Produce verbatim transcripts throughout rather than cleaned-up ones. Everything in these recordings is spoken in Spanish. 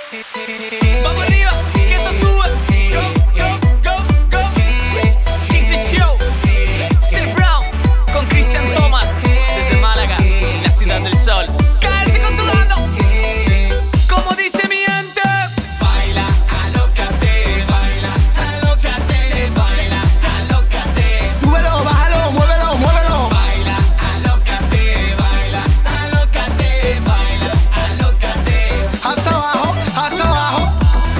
Vamos arriba, que esto sube. Go, go, go, go. Kicks the Show. Sil Brown con Cristian Thomas desde Málaga, la ciudad del sol. Cállese controlando. Como dice mi gente. Baila, alócate, baila, alócate, baila, alócate. Súbelo, bájalo, muévelo, muévelo. Baila, alócate, baila, alócate, baila, alócate. Hasta abajo, hasta abajo.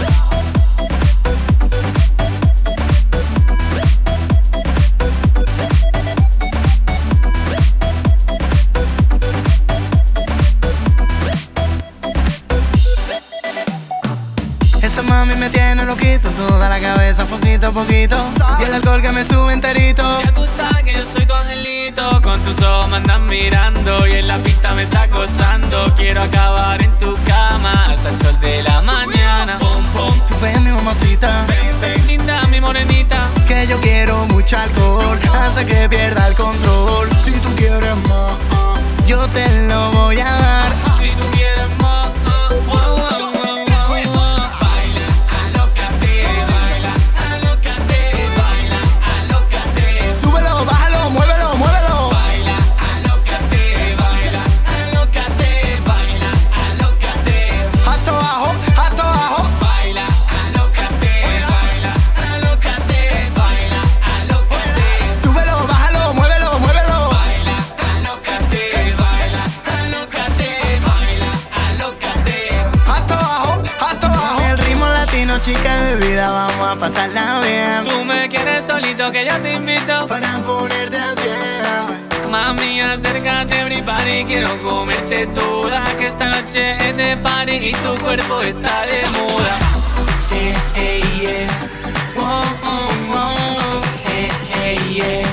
Esa mami me tiene loquito, toda la cabeza poquito a poquito. Y el alcohol que me sube enterito. Ya tú sabes que yo soy tu angelito. Con tus ojos me andas mirando y en la pista me está acosando. Quiero acabar en tu cama hasta el sol de la mañana. Pum, pum, Tú ves mi mamacita, linda mi morenita. que yo quiero mucho alcohol, hace que pierda el control. Si tú quieres más, yo te lo voy a dar. Si tú quieres más, ah, ah, ah, ah, ah. Baila, alócate, baila, alócate, baila, alócate. Súbelo, bájalo, muévelo, muévelo. Baila, alócate, baila, alócate, baila, alócate. Hasta abajo, hasta abajo. Baila, alócate, baila, alócate, baila, alócate. Súbelo, bájalo, muévelo, muévelo. Baila, alócate, baila, alócate, baila, alócate. Hasta abajo, hasta abajo. El ritmo latino, chica de bebida, vamos a pasarla bien. Tú me quieres solito que yo te invito. Para ponerte a cien. Mami, acércate, everybody. Quiero comerte toda. Que esta noche es de party y tu cuerpo está de moda. Hey, hey, yeah. Wow, oh, wow. Hey, hey, yeah.